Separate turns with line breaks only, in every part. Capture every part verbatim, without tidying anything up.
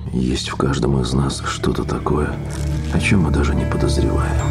Есть в каждом из нас что-то такое, о чем мы даже не подозреваем.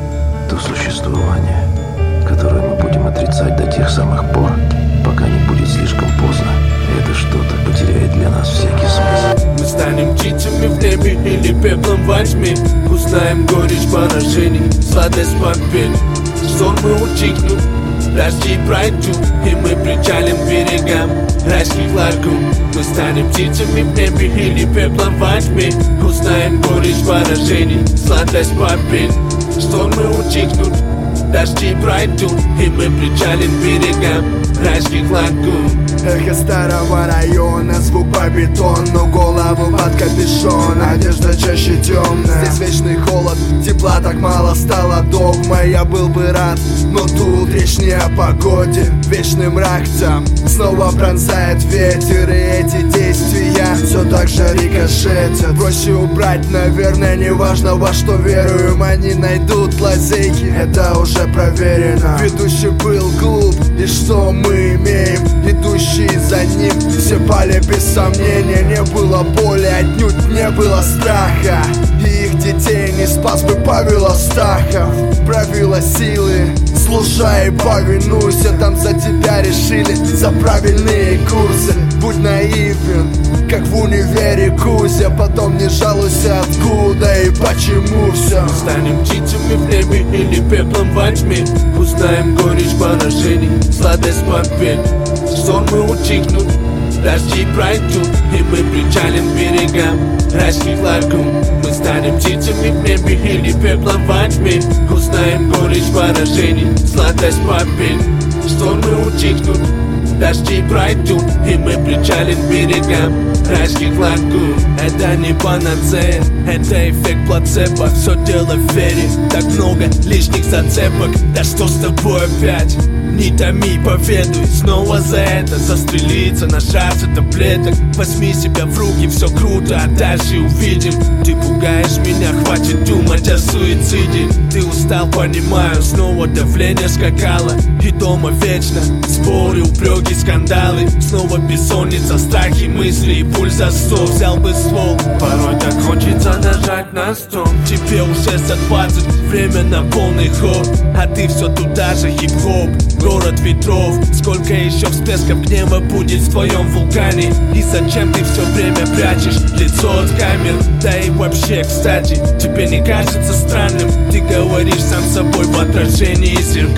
То существование, которое мы будем отрицать до тех самых пор, пока не будет слишком поздно. Это что-то потеряет для нас всякий смысл.
Мы станем птицами в небе или пеплом во тьме. Узнаем горечь поражений, сладость побед. Штормы утихнут, дожди пройдут, и мы причалим к берегам райских лагун. Мы станем птицами в небе или пеплом во тьме. Узнаем горечь поражений, сладость побед. Штормы утихнут, дожди пройдут, и мы причалим к берегам райских лагун.
Эхо старого района, звук по бетону, голову под капюшон, одежда чаще темная. Здесь вечный холод, тепла так мало стало догмой. Я был бы рад, но тут речь не о погоде. Вечный мрак там снова пронзает ветер, и эти действия все так же рикошетят. Проще убрать, наверное, неважно во что веруем. Они найдут лазейки, это уже проверено. Ведущий был глуп, и что мы имеем? Идущий за ним все пали без сомнения. Не было боли, отнюдь не было страха, и их детей не спас бы Павел Астахов. Правила силы, слушай и повинуйся. Там за тебя решили, за правильные курсы. Будь наивен, как в универе Кузя. Потом не жалуйся, откуда и почему все.
Мы станем птицами в небе или пеплом во тьме. Узнаем горечь поражений, сладость побед. Штормы утихнут, дожди пройдут, и мы причалим к берегам райских лагун. Мы станем птицами в небе или пеплом во тьме. Узнаем горечь поражений, сладость побед. Штормы утихнут, дожди пройдут, и мы причалим к берегам райских лагун. Это не панацея, это эффект плацебо. Все дело в вере, так много лишних зацепок. Да что с тобой опять? Не томи, поведуй, снова за это застрелиться, нажаться таблеток. Возьми себя в руки, все круто, а дальше увидим. Ты пугаешь меня, хватит думать о суициде. Ты устал, понимаю, снова давление скакало. И дома вечно споры, упреки, скандалы. Снова бессонница, страхи, мысли и пульс за сто. Взял бы ствол, порой так хочется нажать на стол. Тебе уже за двадцать, время на полный ход, а ты все туда же, хип-хоп, город ветров. Сколько еще всплесков гнева будет в твоем вулкане? И зачем ты все время прячешь лицо от камер? Да и вообще, кстати, тебе не кажется странным? Ты говоришь сам с собой в отражении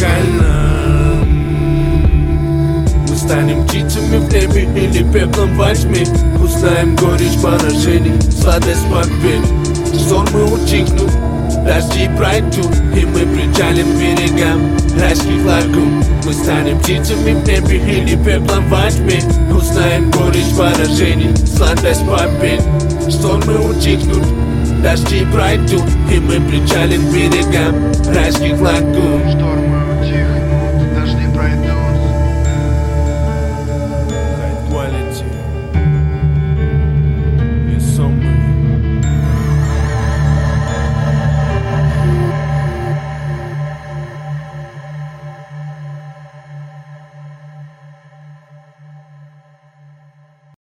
зеркальном. Мы станем птицами в небе или пеплом во тьме. Узнаем горечь поражений, сладость побед. Штормы утихнут, дожди пройдут, и мы причалим к берегам райских лагун. Мы станем птицами в небе или пеплом во тьме. Узнаем горечь поражений, сладость побед. Штормы утихнут, дожди пройдут, и мы причалим к берегам райских лагун.